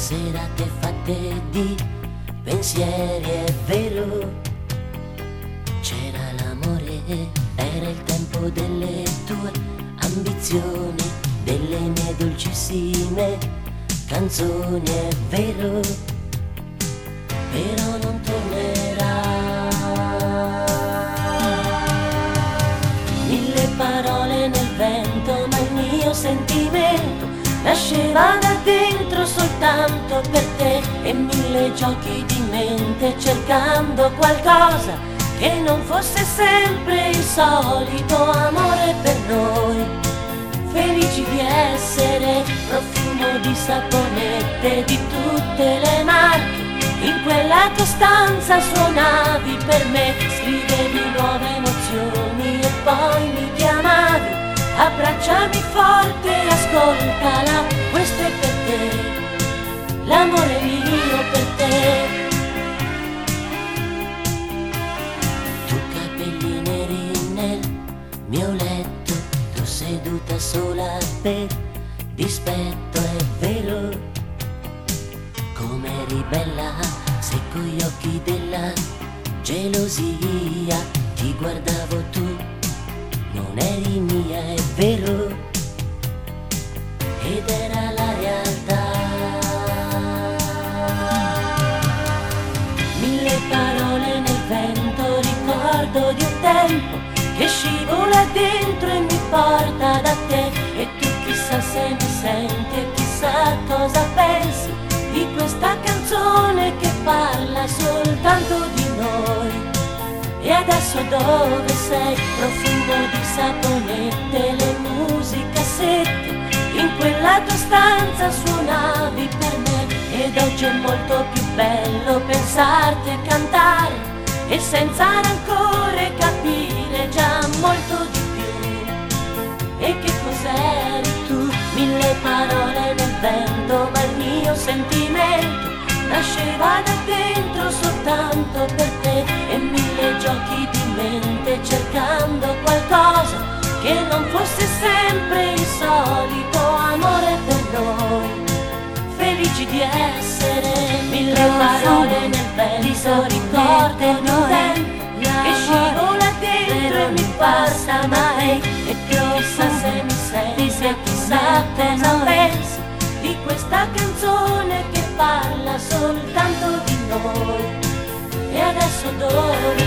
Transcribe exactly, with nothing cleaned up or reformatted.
serate fatte di pensieri, è vero. C'era l'amore, era il tempo delle tue ambizioni, delle mie dolcissime canzoni, è vero. Però non tornerà. Mille parole nel vento, ma il mio sentimento nasceva da dentro soltanto per te, e mille giochi di mente cercando qualcosa che non fosse sempre il solito amore per noi. Felici di essere profumo di saponette di tutte le marche. In quella tua stanza suonavi per me, scrivevi nuove emozioni e poi mi chiamavi. Abbracciami forte, ascoltala, questo è per te, l'amore mio per te. Tu capelli neri nel mio letto, tu seduta sola per dispetto, è vero. Come eri bella, se con gli occhi della gelosia ti guardavo, tu non eri mia, è vero, ed era la realtà. Mille parole nel vento, ricordo di un tempo che scivola dentro e mi porta da te. E tu chissà se mi senti e chissà cosa pensi di questa canzone che parla soltanto di noi. E adesso dove sei? Profumo di saponette, le musicassette. In quella tua stanza suonavi per me, ed oggi è molto più bello pensarti e cantare, e senza rancore capire già molto di più. E che cos'eri tu? Mille parole nel vento, ma il mio sentimento nasceva da dentro soltanto per te, e mille giochi di mente cercando qualcosa che non fosse sempre il solito amore per noi. Felici di essere mille parole nel vento, ricordo di un tempo che scivola dentro e mi passa mai. E chissà se mi senti, se chissà cosa pensi di questa canzone che parla soltanto di noi. E adesso dove